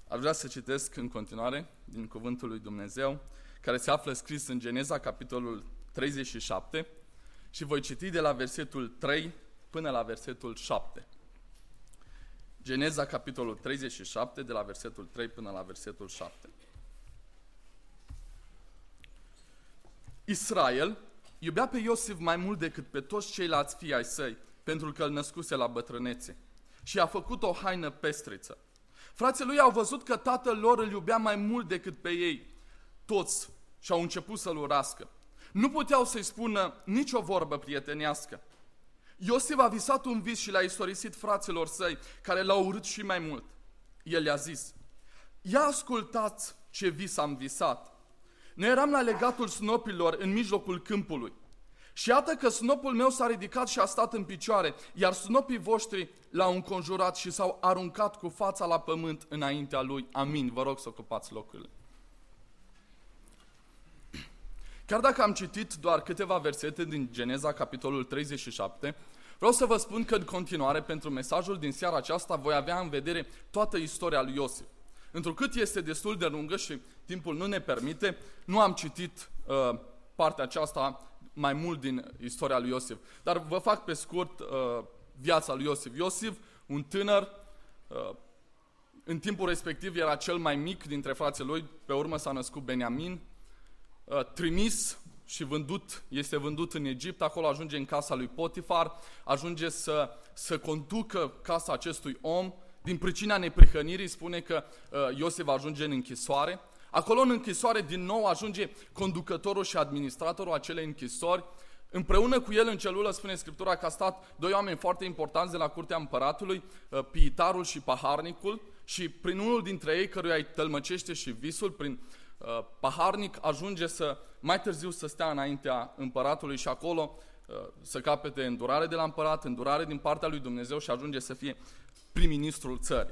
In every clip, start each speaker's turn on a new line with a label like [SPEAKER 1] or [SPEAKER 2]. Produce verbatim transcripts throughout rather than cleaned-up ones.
[SPEAKER 1] Aș vrea să citesc în continuare din Cuvântul lui Dumnezeu, care se află scris în Geneza, capitolul treizeci și șapte, și voi citi de la versetul trei până la versetul șapte. Geneza, capitolul treizeci și șapte, de la versetul trei până la versetul șapte. Israel iubea pe Iosif mai mult decât pe toți ceilalți fii ai săi, pentru că îl născuse la bătrânețe, și a făcut o haină pestriță. Frații lui au văzut că tatăl lor îl iubea mai mult decât pe ei toți și au început să-l urască. Nu puteau să-i spună nicio vorbă prietenească. Iosif a visat un vis și l-a istorisit fraților săi, care l-au urât și mai mult. El le-a zis: ia ascultați ce vis am visat. Noi eram la legatul snopilor în mijlocul câmpului. Și iată că snopul meu s-a ridicat și a stat în picioare, iar snopii voștri l-au înconjurat și s-au aruncat cu fața la pământ înaintea lui. Amin. Vă rog să ocupați locurile. Chiar dacă am citit doar câteva versete din Geneza, capitolul treizeci și șapte, vreau să vă spun că în continuare, pentru mesajul din seara aceasta, voi avea în vedere toată istoria lui Iosif. Întrucât este destul de lungă și timpul nu ne permite, nu am citit uh, partea aceasta mai mult din istoria lui Iosif. Dar vă fac pe scurt uh, viața lui Iosif. Iosif, un tânăr, uh, în timpul respectiv era cel mai mic dintre frații lui, pe urmă s-a născut Beniamin, uh, trimis și vândut, este vândut în Egipt, acolo ajunge în casa lui Potifar, ajunge să, să conducă casa acestui om. Din pricina neprihănirii spune că uh, Iosif ajunge în închisoare. Acolo în închisoare din nou ajunge conducătorul și administratorul acelei închisori. Împreună cu el în celulă, spune Scriptura, că a stat doi oameni foarte importanți de la curtea împăratului, uh, Piitarul și Paharnicul, și prin unul dintre ei, căruia îi tălmăcește și visul, prin uh, Paharnic, ajunge să mai târziu să stea înaintea împăratului și acolo uh, să capete îndurare de la împărat, îndurare din partea lui Dumnezeu și ajunge să fie prim-ministrul țării.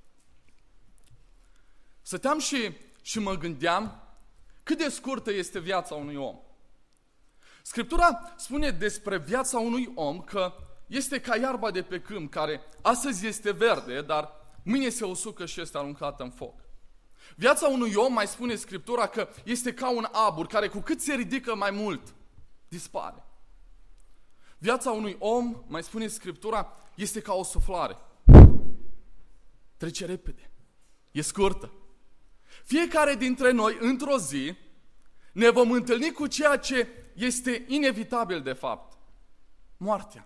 [SPEAKER 1] Stăteam și, și mă gândeam cât de scurtă este viața unui om. Scriptura spune despre viața unui om că este ca iarba de pe câmp, care astăzi este verde, dar mâine se usucă și este aruncată în foc. Viața unui om, mai spune Scriptura, că este ca un abur, care cu cât se ridică mai mult, dispare. Viața unui om, mai spune Scriptura, este ca o suflare. Trece repede. E scurtă. Fiecare dintre noi, într-o zi, ne vom întâlni cu ceea ce este inevitabil de fapt. Moartea.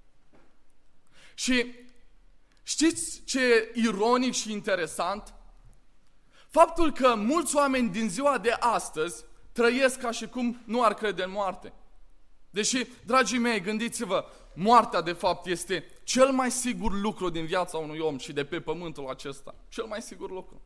[SPEAKER 1] Și știți ce e ironic și interesant? Faptul că mulți oameni din ziua de astăzi trăiesc ca și cum nu ar crede în moarte. Deși, dragii mei, gândiți-vă, moartea de fapt este cel mai sigur lucru din viața unui om și de pe pământul acesta. Cel mai sigur lucru.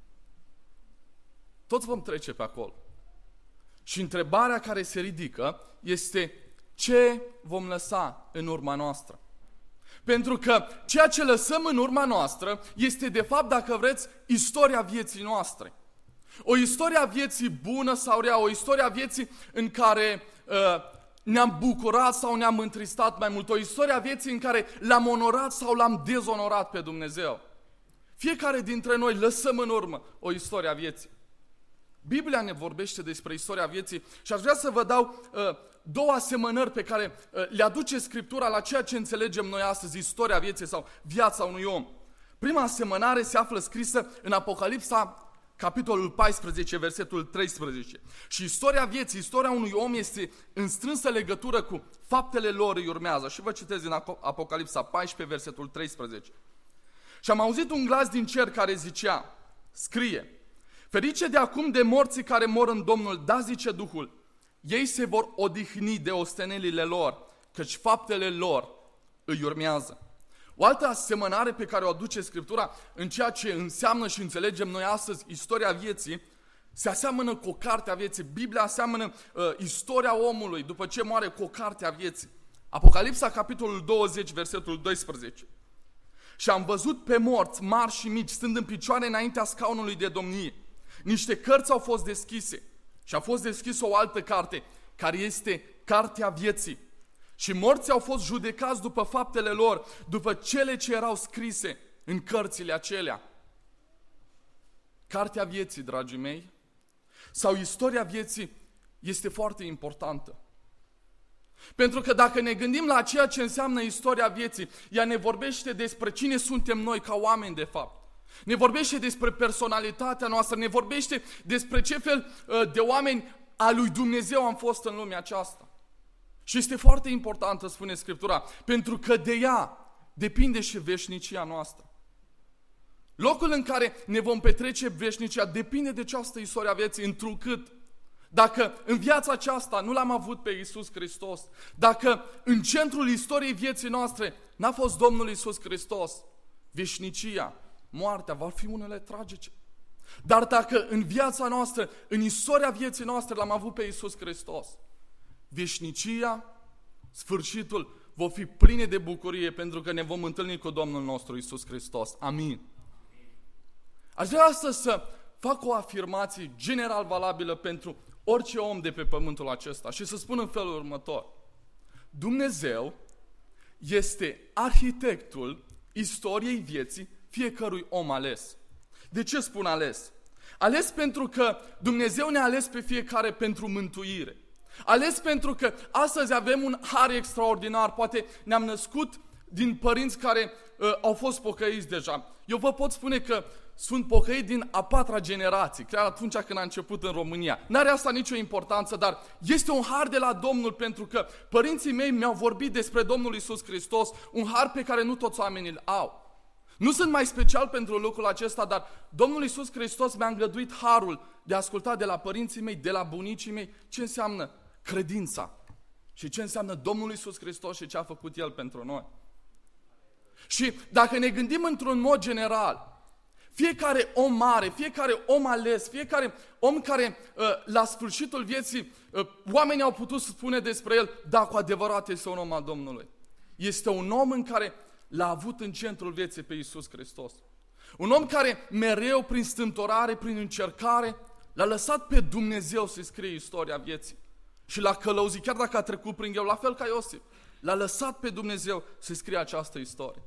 [SPEAKER 1] Toți vom trece pe acolo. Și întrebarea care se ridică este: ce vom lăsa în urma noastră? Pentru că ceea ce lăsăm în urma noastră este, de fapt, dacă vreți, istoria vieții noastre. O istorie a vieții bună sau rea, o istorie a vieții în care uh, ne-am bucurat sau ne-am întristat mai mult, o istorie a vieții în care l-am onorat sau l-am dezonorat pe Dumnezeu. Fiecare dintre noi lăsăm în urmă o istorie a vieții. Biblia ne vorbește despre istoria vieții și aș vrea să vă dau uh, două asemănări pe care uh, le aduce Scriptura la ceea ce înțelegem noi astăzi, istoria vieții sau viața unui om. Prima asemănare se află scrisă în Apocalipsa, capitolul paisprezece, versetul treisprezece. Și istoria vieții, istoria unui om este în strânsă legătură cu faptele lor îi urmează. Și vă citesc din Apocalipsa paisprezece, versetul treisprezece. Și am auzit un glas din cer care zicea, scrie: ferice de acum de morții care mor în Domnul, da, zice Duhul, ei se vor odihni de ostenelile lor, căci faptele lor îi urmează. O altă asemănare pe care o aduce Scriptura în ceea ce înseamnă și înțelegem noi astăzi istoria vieții, se aseamănă cu o carte a vieții. Biblia aseamănă uh, istoria omului după ce moare cu o carte a vieții. Apocalipsa, capitolul douăzeci, versetul doisprezece. Și am văzut pe morți, mari și mici, stând în picioare înaintea scaunului de domnie. Niște cărți au fost deschise și a fost deschisă o altă carte, care este cartea vieții. Și morții au fost judecați după faptele lor, după cele ce erau scrise în cărțile acelea. cartea vieții, dragii mei, sau istoria vieții este foarte importantă. Pentru că dacă ne gândim la ceea ce înseamnă istoria vieții, ea ne vorbește despre cine suntem noi ca oameni de fapt. Ne vorbește despre personalitatea noastră, ne vorbește despre ce fel de oameni a lui Dumnezeu am fost în lumea aceasta. Și este foarte importantă, spune Scriptura, pentru că de ea depinde și veșnicia noastră. Locul în care ne vom petrece veșnicia depinde de această istoria vieții, întrucât dacă în viața aceasta nu l-am avut pe Iisus Hristos, dacă în centrul istoriei vieții noastre n-a fost Domnul Iisus Hristos, veșnicia, moartea, vor fi unele tragice. Dar dacă în viața noastră, în istoria vieții noastre l-am avut pe Iisus Hristos, veșnicia, sfârșitul, vor fi pline de bucurie pentru că ne vom întâlni cu Domnul nostru Iisus Hristos. Amin. Aș vrea astăzi să fac o afirmație general valabilă pentru orice om de pe pământul acesta și să spun în felul următor. Dumnezeu este arhitectul istoriei vieții fiecărui om ales. De ce spun ales? Ales pentru că Dumnezeu ne-a ales pe fiecare pentru mântuire. Ales pentru că astăzi avem un har extraordinar, poate ne-am născut din părinți care uh, au fost pocăiți deja. Eu vă pot spune că sunt pocăit din a patra generație, chiar atunci când a început în România. N-are asta nicio importanță, dar este un har de la Domnul pentru că părinții mei mi-au vorbit despre Domnul Iisus Hristos, un har pe care nu toți oamenii îl au. Nu sunt mai special pentru lucrul acesta, dar Domnul Iisus Hristos mi-a îngăduit harul de a asculta de la părinții mei, de la bunicii mei, ce înseamnă credința și ce înseamnă Domnul Iisus Hristos și ce a făcut El pentru noi. Și dacă ne gândim într-un mod general, fiecare om mare, fiecare om ales, fiecare om care la sfârșitul vieții oamenii au putut spune despre el, da, cu adevărat este un om al Domnului. Este un om în care l-a avut în centrul vieții pe Iisus Hristos. Un om care mereu, prin stântorare, prin încercare, l-a lăsat pe Dumnezeu să scrie istoria vieții. Și l-a călăuzit, chiar dacă a trecut prin greu, la fel ca Iosif. L-a lăsat pe Dumnezeu să scrie această istorie.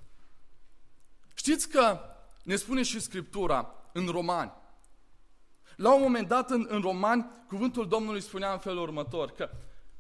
[SPEAKER 1] Știți că ne spune și Scriptura în Romani. La un moment dat în, în Romani, cuvântul Domnului spunea în felul următor, că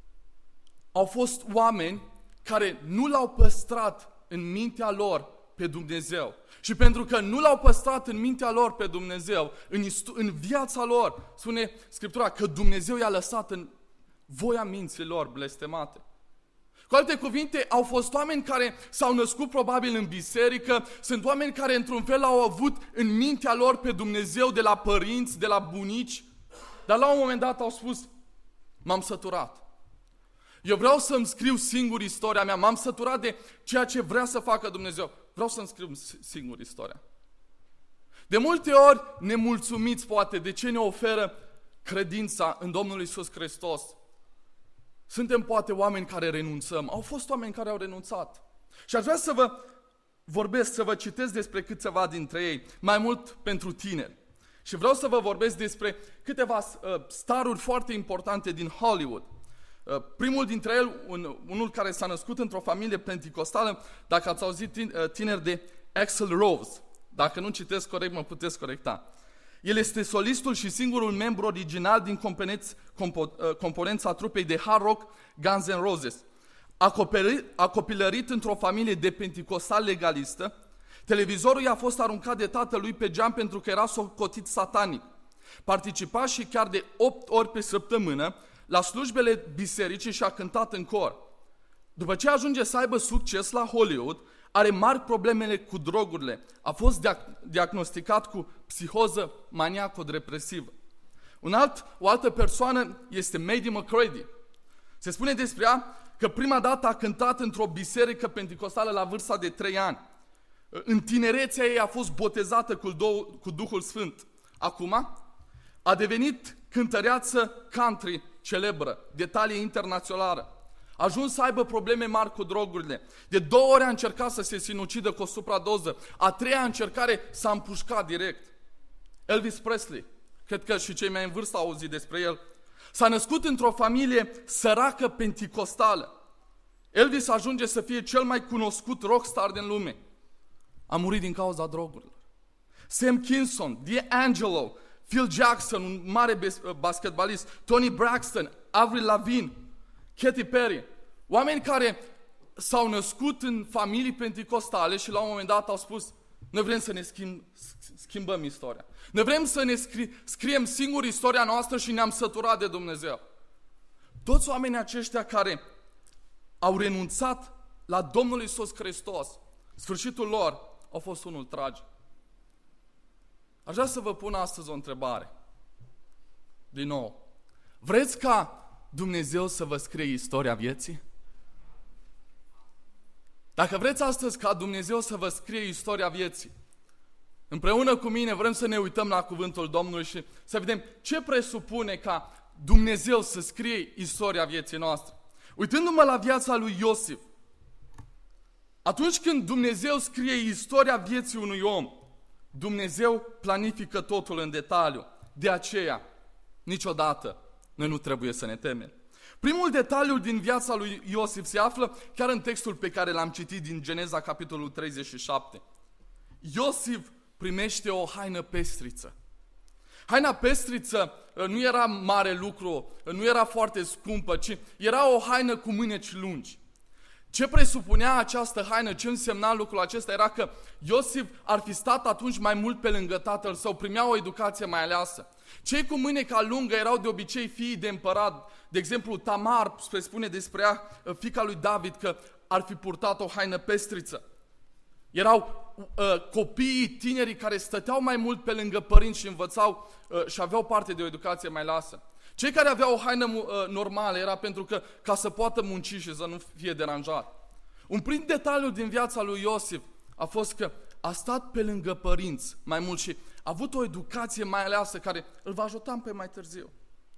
[SPEAKER 1] au fost oameni care nu l-au păstrat în mintea lor pe Dumnezeu. Și pentru că nu l-au păstrat în mintea lor pe Dumnezeu, în, istu- în viața lor, spune Scriptura că Dumnezeu i-a lăsat în voia minții lor blestemate. Cu alte cuvinte, au fost oameni care s-au născut probabil în biserică, sunt oameni care într-un fel au avut în mintea lor pe Dumnezeu de la părinți, de la bunici, dar la un moment dat au spus, m-am săturat. Eu vreau să-mi scriu singur istoria mea, m-am săturat de ceea ce vrea să facă Dumnezeu. Vreau să-mi scriu singur istoria. De multe ori nemulțumiți poate de ce ne oferă credința în Domnul Iisus Hristos. Suntem poate oameni care renunțăm. Au fost oameni care au renunțat. Și aș vrea să vă vorbesc, să vă citesc despre câteva dintre ei, mai mult pentru tineri. Și vreau să vă vorbesc despre câteva uh, staruri foarte importante din Hollywood. Uh, primul dintre ei, un, unul care s-a născut într-o familie penticostală, dacă ați auzit tineri de Axl Rose. Dacă nu citesc corect, mă puteți corecta. El este solistul și singurul membru original din compo- componența trupei de hard rock Guns N' Roses. A copilărit, a copilărit într-o familie de penticostal legalistă, televizorul i-a fost aruncat de tatălui pe geam pentru că era socotit satanic. Participa și chiar de opt ori pe săptămână la slujbele bisericii și a cântat în cor. După ce ajunge să aibă succes la Hollywood, are mari problemele cu drogurile. A fost diagnosticat cu psihoză maniaco-depresivă. Un alt, o altă persoană este Maddie McCready. Se spune despre ea că prima dată a cântat într-o biserică penticostală la vârsta de trei ani. În tinerețea ei a fost botezată cu, do- cu Duhul Sfânt. Acum a devenit cântăreață country celebră, de talie internațională. A ajuns să aibă probleme mari cu drogurile. De două ori a încercat să se sinucidă cu o supradoză. A treia încercare s-a împușcat direct. Elvis Presley, cred că și cei mai în vârstă au auzit despre el, s-a născut într-o familie săracă penticostală. Elvis ajunge să fie cel mai cunoscut rockstar din lume. A murit din cauza drogurilor. Sam Kinson, D'Angelo, Phil Jackson, un mare basketbalist, Tony Braxton, Avril Lavigne, Katy Perry. Oameni care s-au născut în familii penticostale și la un moment dat au spus: noi vrem să ne schimb, schimbăm istoria. Noi vrem să ne scri, scriem singur istoria noastră și ne-am săturat de Dumnezeu. Toți oamenii aceștia care au renunțat la Domnul Iisus Hristos, sfârșitul lor a fost unul tragic. Aș vrea să vă pun astăzi o întrebare. Din nou, vreți ca Dumnezeu să vă scrie istoria vieții? Dacă vreți astăzi ca Dumnezeu să vă scrie istoria vieții, împreună cu mine vrem să ne uităm la cuvântul Domnului și să vedem ce presupune ca Dumnezeu să scrie istoria vieții noastre. Uitându-mă la viața lui Iosif, atunci când Dumnezeu scrie istoria vieții unui om, Dumnezeu planifică totul în detaliu. De aceea, niciodată noi nu trebuie să ne temem. Primul detaliu din viața lui Iosif se află chiar în textul pe care l-am citit din Geneza, capitolul treizeci și șapte. Iosif primește o haină pestriță. Haina pestriță nu era mare lucru, nu era foarte scumpă, ci era o haină cu mâneci lungi. Ce presupunea această haină, ce însemna lucrul acesta, era că Iosif ar fi stat atunci mai mult pe lângă tatăl său, primea o educație mai aleasă. Cei cu mâneca lungă erau de obicei fiii de împărat. De exemplu, Tamar se spune despre ea, fiica lui David, că ar fi purtat o haină pestriță. Erau uh, copiii, tinerii care stăteau mai mult pe lângă părinți și învățau uh, și aveau parte de o educație mai lasă. Cei care aveau o haină uh, normală era pentru că ca să poată munci și să nu fie deranjat. Un prim detaliu din viața lui Iosif a fost că a stat pe lângă părinți mai mult și a avut o educație mai aleasă care îl va ajuta pe mai târziu.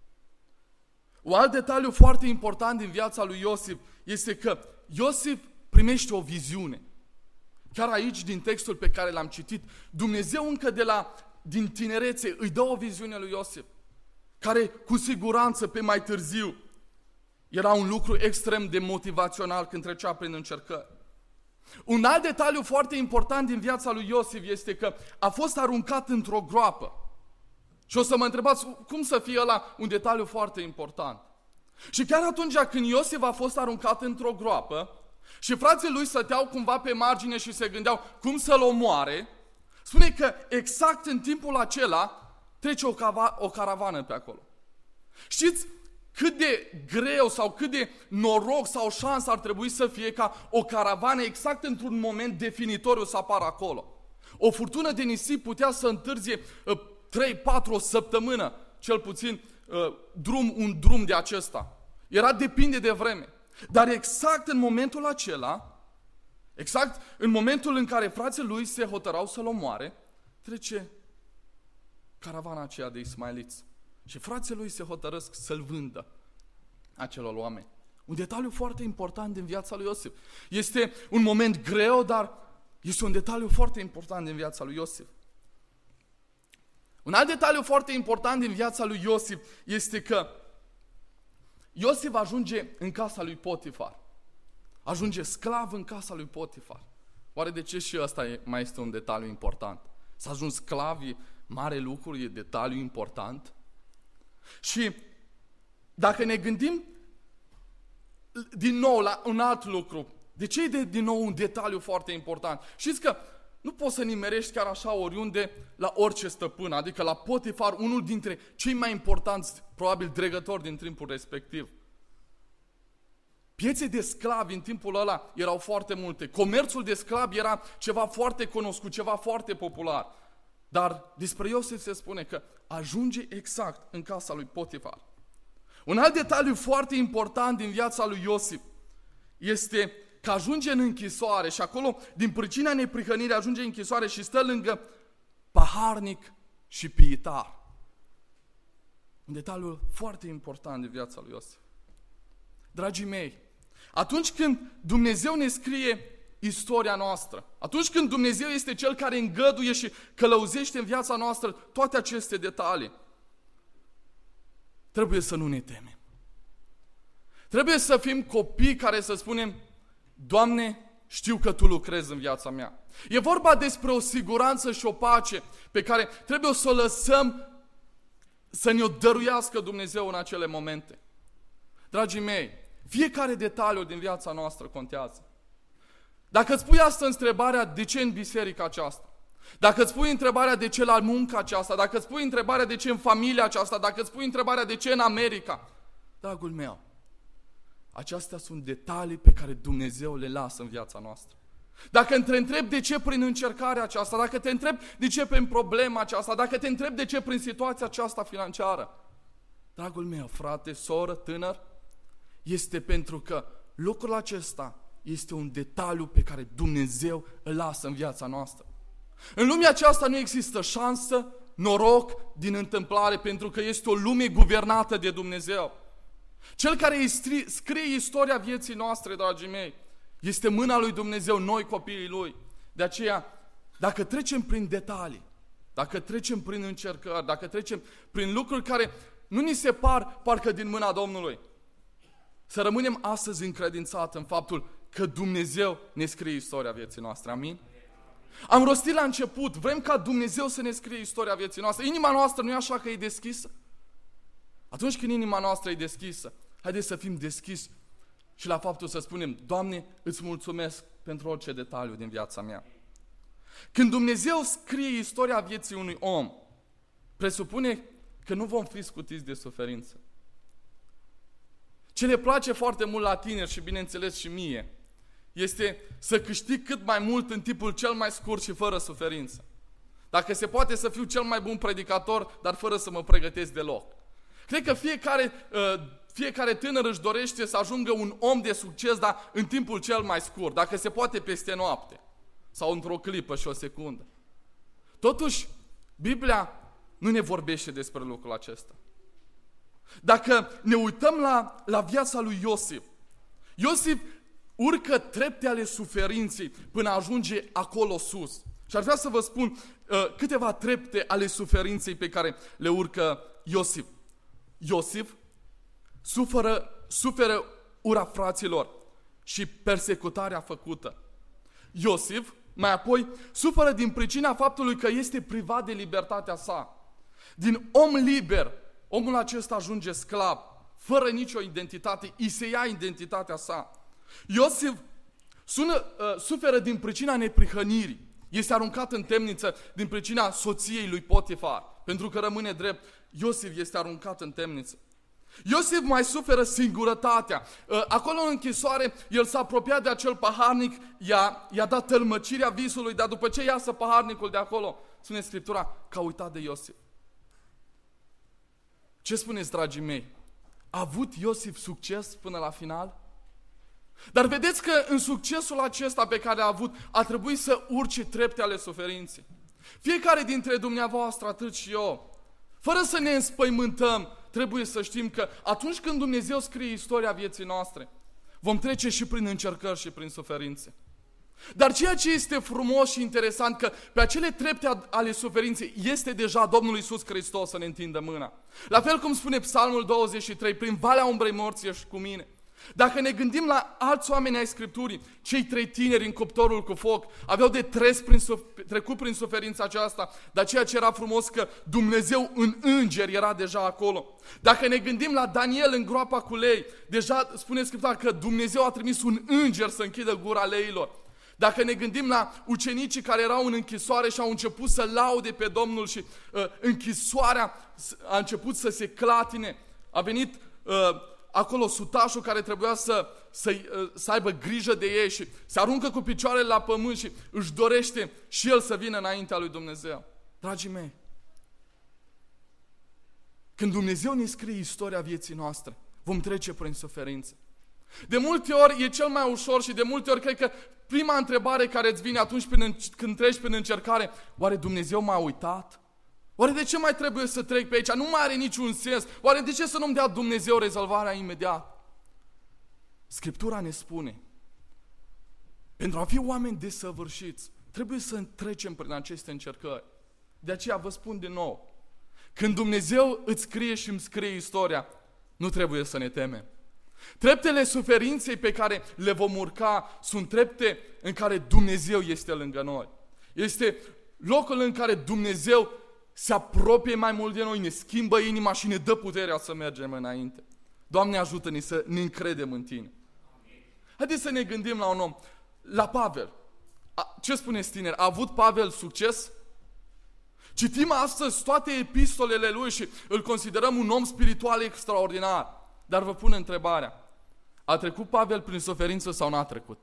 [SPEAKER 1] Un alt detaliu foarte important din viața lui Iosif este că Iosif primește o viziune. Chiar aici, din textul pe care l-am citit, Dumnezeu încă de la, din tinerețe îi dă o viziune lui Iosif, care cu siguranță pe mai târziu era un lucru extrem de motivațional când trecea prin încercări. Un alt detaliu foarte important din viața lui Iosif este că a fost aruncat într-o groapă. Și o să mă întrebați, cum să fie ăla un detaliu foarte important? Și chiar atunci când Iosif a fost aruncat într-o groapă și frații lui stăteau cumva pe margine și se gândeau cum să-l omoare, spune că exact în timpul acela trece o, cava, o caravană pe acolo. Știți cât de greu sau cât de noroc sau șansă ar trebui să fie ca o caravană exact într-un moment definitoriu să apară acolo? O furtună de nisip putea să întârzie uh, trei patru o săptămână, cel puțin uh, drum, un drum de acesta. Era depinde de vreme. Dar exact în momentul acela, exact în momentul în care frații lui se hotărau să-l omoare, trece caravana aceea de ismaeliți. Și frații lui se hotărăsc să-l vândă acelor oameni. Un detaliu foarte important din viața lui Iosif. Este un moment greu, dar este un detaliu foarte important din viața lui Iosif. Un alt detaliu foarte important din viața lui Iosif este că Iosif ajunge în casa lui Potifar. Ajunge sclav în casa lui Potifar. Oare de ce și ăsta e, mai este un detaliu important? Să ajungi sclav e mare lucru, e detaliu important. Și dacă ne gândim din nou la un alt lucru, de ce e de, din nou un detaliu foarte important? Știți că nu poți să nimerești chiar așa oriunde la orice stăpân, adică la Potifar, unul dintre cei mai importanți, probabil dregători din timpul respectiv. Piețe de sclavi în timpul ăla erau foarte multe. Comerțul de sclavi era ceva foarte cunoscut, ceva foarte popular. Dar despre Iosif se spune că ajunge exact în casa lui Potifar. Un alt detaliu foarte important din viața lui Iosif este că ajunge în închisoare și acolo, din pricina neprihănirii, ajunge în închisoare și stă lângă paharnic și piitar. Un detaliu foarte important din viața lui Iosif. Dragii mei, atunci când Dumnezeu ne scrie istoria noastră, atunci când Dumnezeu este Cel care îngăduie și călăuzește în viața noastră toate aceste detalii, trebuie să nu ne temem. Trebuie să fim copii care să spunem: Doamne, știu că Tu lucrezi în viața mea. E vorba despre o siguranță și o pace pe care trebuie să o lăsăm să ne-o dăruiască Dumnezeu în acele momente. Dragii mei, fiecare detaliu din viața noastră contează. Dacă îți pui asta întrebarea de ce în biserica aceasta, dacă îți pui întrebarea de ce la munca aceasta, dacă îți pui întrebarea de ce în familia aceasta, dacă îți pui întrebarea de ce în America, dragul meu, acestea sunt detalii pe care Dumnezeu le lasă în viața noastră. Dacă te întrebi de ce prin încercarea aceasta, dacă te întrebi de ce prin problema aceasta, dacă te întrebi de ce prin situația aceasta financiară, dragul meu, frate, soră, tânăr, este pentru că lucrul acesta este un detaliu pe care Dumnezeu îl lasă în viața noastră. În lumea aceasta nu există șansă, noroc din întâmplare, pentru că este o lume guvernată de Dumnezeu. Cel care îi scrie istoria vieții noastre, dragii mei, este mâna lui Dumnezeu, noi copiii Lui. De aceea, dacă trecem prin detalii, dacă trecem prin încercări, dacă trecem prin lucruri care nu ni se par parcă din mâna Domnului, să rămânem astăzi încredințați în faptul că Dumnezeu ne scrie istoria vieții noastre. Amin? Am rostit la început, vrem ca Dumnezeu să ne scrie istoria vieții noastre. Inima noastră nu e așa că e deschisă? Atunci când inima noastră e deschisă, haideți să fim deschiși și la faptul să spunem: Doamne, îți mulțumesc pentru orice detaliu din viața mea. Când Dumnezeu scrie istoria vieții unui om, presupune că nu vom fi scutiți de suferință. Ce ne place foarte mult la tineri și bineînțeles și mie, este să câștig cât mai mult în timpul cel mai scurt și fără suferință. Dacă se poate să fiu cel mai bun predicator, dar fără să mă pregătesc deloc. Cred că fiecare, fiecare tânăr își dorește să ajungă un om de succes, dar în timpul cel mai scurt, dacă se poate peste noapte sau într-o clipă și o secundă. Totuși, Biblia nu ne vorbește despre lucrul acesta. Dacă ne uităm la, la viața lui Iosif, Iosif urcă trepte ale suferinței până ajunge acolo sus. Și ar vrea să vă spun uh, câteva trepte ale suferinței pe care le urcă Iosif. Iosif suferă, suferă ura fraților și persecutarea făcută. Iosif, mai apoi, suferă din pricina faptului că este privat de libertatea sa. Din om liber, omul acesta ajunge sclav, fără nicio identitate, îi se ia identitatea sa. Iosif sună, uh, suferă din pricina neprihănirii. Este aruncat în temniță din pricina soției lui Potifar. Pentru că rămâne drept, Iosif este aruncat în temniță. Iosif mai suferă singurătatea. Uh, acolo în închisoare, el s-a apropiat de acel paharnic, i-a, i-a dat tălmăcirea visului, dar după ce iasă paharnicul de acolo, spune Scriptura că a uitat de Iosif. Ce spuneți, dragii mei? A avut Iosif succes până la final? Dar vedeți că în succesul acesta pe care a avut, a trebuit să urce trepte ale suferinței. Fiecare dintre dumneavoastră, atât și eu, fără să ne înspăimântăm, trebuie să știm că atunci când Dumnezeu scrie istoria vieții noastre, vom trece și prin încercări și prin suferințe. Dar ceea ce este frumos și interesant, că pe acele trepte ale suferinței este deja Domnul Iisus Hristos să ne întindă mâna. La fel cum spune Psalmul douăzeci și trei, prin valea umbrei morții ești cu mine. Dacă ne gândim la alți oameni ai Scripturii, cei trei tineri în cuptorul cu foc aveau de tres prin, trecut prin suferința aceasta, dar ceea ce era frumos că Dumnezeu în îngeri era deja acolo. Dacă ne gândim la Daniel în groapa cu lei, deja spune Scriptura că Dumnezeu a trimis un înger să închidă gura leilor. Dacă ne gândim la ucenicii care erau în închisoare și au început să laude pe Domnul și uh, închisoarea a început să se clatine, a venit uh, acolo sutașul care trebuia să, să, să aibă grijă de ei și se aruncă cu picioarele la pământ și își dorește și el să vină înaintea lui Dumnezeu. Dragii mei, când Dumnezeu ne scrie istoria vieții noastre, vom trece prin suferință. De multe ori e cel mai ușor și de multe ori cred că prima întrebare care îți vine atunci când treci prin încercare: oare Dumnezeu m-a uitat? Oare de ce mai trebuie să trec pe aici? Nu mai are niciun sens. Oare de ce să nu-mi dea Dumnezeu rezolvarea imediat? Scriptura ne spune, pentru a fi oameni desăvârșiți, trebuie să trecem prin aceste încercări. De aceea vă spun din nou, când Dumnezeu îți scrie și îmi scrie istoria, nu trebuie să ne temem. Treptele suferinței pe care le vom urca sunt trepte în care Dumnezeu este lângă noi. Este locul în care Dumnezeu se apropie mai mult de noi, ne schimbă inima și ne dă puterea să mergem înainte. Doamne, ajută-ne să ne încredem în Tine. Haideți să ne gândim la un om, la Pavel. A, ce spuneți, tineri? A avut Pavel succes? Citim astăzi toate epistolele lui și îl considerăm un om spiritual extraordinar. Dar vă pun întrebarea, a trecut Pavel prin suferință sau n-a trecut?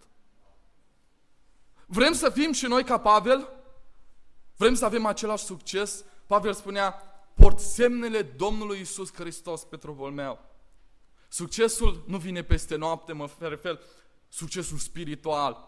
[SPEAKER 1] Vrem să fim și noi ca Pavel? Vrem să avem același succes? Pavel spunea, port semnele Domnului Iisus Hristos pe trupul meu. Succesul nu vine peste noapte, mă refer, succesul spiritual.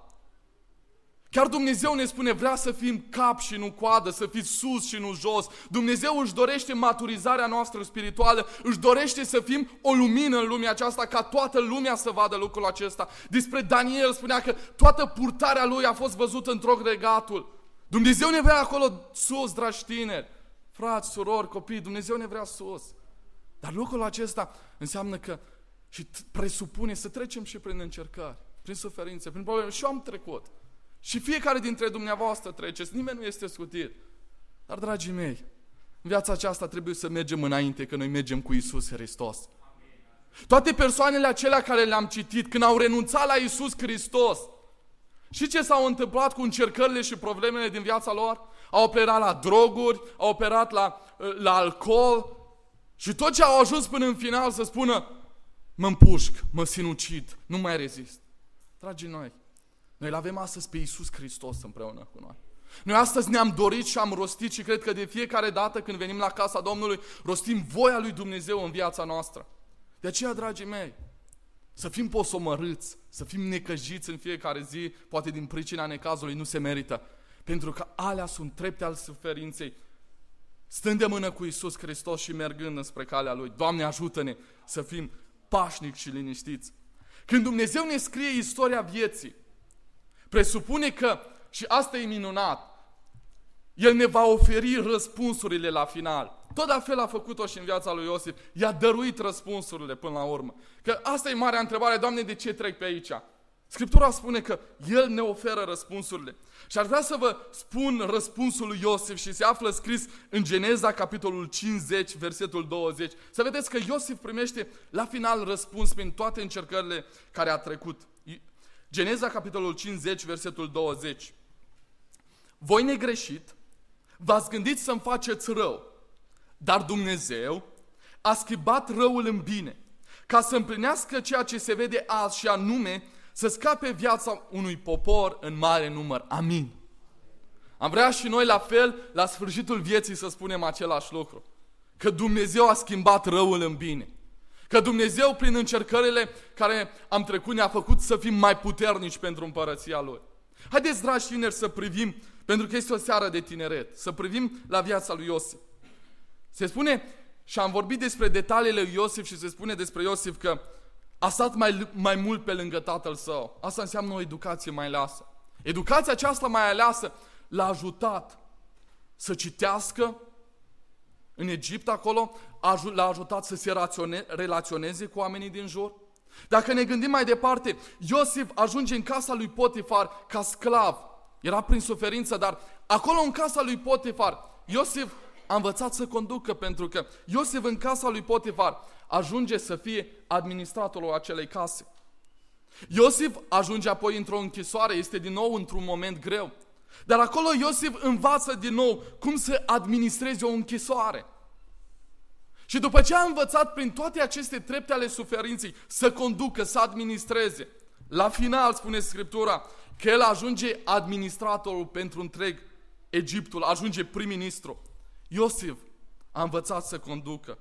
[SPEAKER 1] Chiar Dumnezeu ne spune, vrea să fim cap și nu coadă, să fim sus și nu jos. Dumnezeu își dorește maturizarea noastră spirituală, își dorește să fim o lumină în lumea aceasta, ca toată lumea să vadă lucrul acesta. Despre Daniel spunea că toată purtarea lui a fost văzută într-o regatul. Dumnezeu ne vrea acolo sus, dragi tineri, frați, surori, copii, Dumnezeu ne vrea sus. Dar lucrul acesta înseamnă că și presupune să trecem și prin încercări, prin suferințe, prin probleme. Și eu am trecut. Și fiecare dintre dumneavoastră treceți, nimeni nu este scutit. Dar, dragii mei, în viața aceasta trebuie să mergem înainte, că noi mergem cu Iisus Hristos. Toate persoanele acelea care le-am citit, când au renunțat la Iisus Hristos, și ce s-au întâmplat cu încercările și problemele din viața lor? Au operat la droguri, au operat la, la alcool și tot ce au ajuns până în final să spună, mă împușc, mă sinucid, nu mai rezist. Dragii noi, noi îl avem astăzi pe Iisus Hristos împreună cu noi. Noi astăzi ne-am dorit și am rostit și cred că de fiecare dată când venim la casa Domnului, rostim voia lui Dumnezeu în viața noastră. De aceea, dragii mei, să fim posomărâți, să fim necăjiți în fiecare zi, poate din pricina necazului, nu se merită. Pentru că alea sunt trepte al suferinței. Stând de mână cu Iisus Hristos și mergând înspre calea Lui. Doamne, ajută-ne să fim pașnici și liniștiți. Când Dumnezeu ne scrie istoria vieții, presupune că, și asta e minunat, El ne va oferi răspunsurile la final. Tot la fel a făcut-o și în viața lui Iosif. I-a dăruit răspunsurile până la urmă. Că asta e marea întrebare, Doamne, de ce trec pe aici? Scriptura spune că El ne oferă răspunsurile. Și aș vrea să vă spun răspunsul lui Iosif și se află scris în Geneza, capitolul cincizeci, versetul douăzeci. Să vedeți că Iosif primește la final răspuns prin toate încercările care a trecut. Geneza, capitolul cincizeci, versetul douăzeci. Voi negreșit, v-ați gândit să-mi faceți rău, dar Dumnezeu a schimbat răul în bine, ca să împlinească ceea ce se vede azi și anume să scape viața unui popor în mare număr. Amin. Am vrea și noi la fel, la sfârșitul vieții, să spunem același lucru. Că Dumnezeu a schimbat răul în bine. Că Dumnezeu, prin încercările care am trecut, ne-a făcut să fim mai puternici pentru împărăția Lui. Haideți, dragi tineri, să privim, pentru că este o seară de tineret, să privim la viața lui Iosif. Se spune, și am vorbit despre detaliile lui Iosif și se spune despre Iosif că a stat mai, mai mult pe lângă tatăl său. Asta înseamnă o educație mai aleasă. Educația aceasta mai aleasă l-a ajutat să citească în Egipt acolo, l-a ajutat să se relaționeze cu oamenii din jur. Dacă ne gândim mai departe, Iosif ajunge în casa lui Potifar ca sclav. Era prin suferință, dar acolo în casa lui Potifar, Iosif a învățat să conducă, pentru că Iosif în casa lui Potifar ajunge să fie administratorul acelei case. Iosif ajunge apoi într-o închisoare, este din nou într-un moment greu. Dar acolo Iosif învață din nou cum să administreze o închisoare. Și după ce a învățat prin toate aceste trepte ale suferinței să conducă, să administreze, la final spune Scriptura că el ajunge administratorul pentru întreg Egiptul, ajunge prim-ministru. Iosif a învățat să conducă.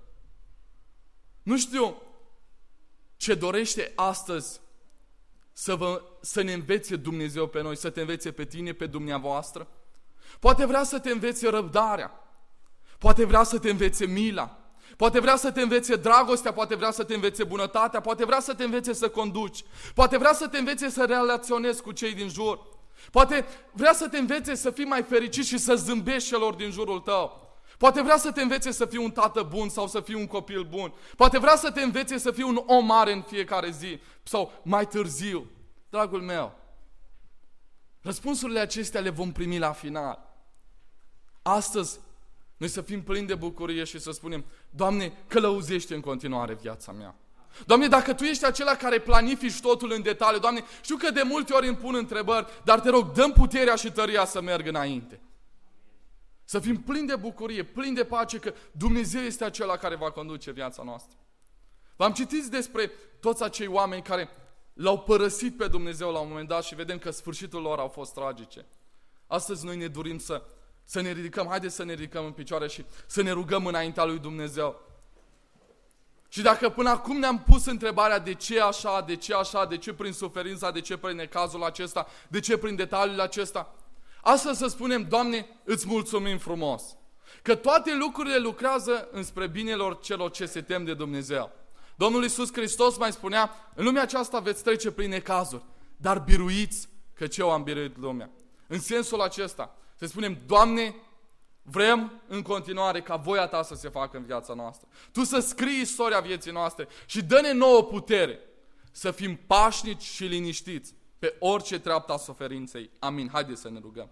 [SPEAKER 1] Nu știu ce dorește astăzi să, vă, să ne învețe Dumnezeu pe noi, să te învețe pe tine, pe dumneavoastră. Poate vrea să te învețe răbdarea, poate vrea să te învețe mila, poate vrea să te învețe dragostea, poate vrea să te învețe bunătatea, poate vrea să te învețe să conduci, poate vrea să te învețe să relaționezi cu cei din jur, poate vrea să te învețe să fii mai fericit și să zâmbești celor din jurul tău. Poate vrea să te învețe să fii un tată bun sau să fii un copil bun. Poate vrea să te învețe să fii un om mare în fiecare zi sau mai târziu. Dragul meu, răspunsurile acestea le vom primi la final. Astăzi, noi să fim plini de bucurie și să spunem: Doamne, călăuzește în continuare viața mea. Doamne, dacă Tu ești acela care planifici totul în detaliu, Doamne, știu că de multe ori îmi pun întrebări, dar Te rog, dă-mi puterea și tăria să merg înainte. Să fim plini de bucurie, plini de pace, că Dumnezeu este acela care va conduce viața noastră. V-am citit despre toți acei oameni care L-au părăsit pe Dumnezeu la un moment dat și vedem că sfârșitul lor au fost tragice. Astăzi noi ne dorim să, să ne ridicăm, haideți să ne ridicăm în picioare și să ne rugăm înaintea lui Dumnezeu. Și dacă până acum ne-am pus întrebarea de ce așa, de ce așa, de ce prin suferința, de ce prin necazul acesta, de ce prin detaliul acesta, astăzi să spunem: Doamne, îți mulțumim frumos că toate lucrurile lucrează înspre binelor celor ce se tem de Dumnezeu. Domnul Iisus Hristos mai spunea: în lumea aceasta veți trece prin necazuri, dar biruiți, căci eu am biruit lumea. În sensul acesta, să spunem: Doamne, vrem în continuare ca voia Ta să se facă în viața noastră. Tu să scrii istoria vieții noastre și dă-ne nouă putere să fim pașnici și liniștiți pe orice treaptă a suferinței. Amin. Haideți să ne rugăm.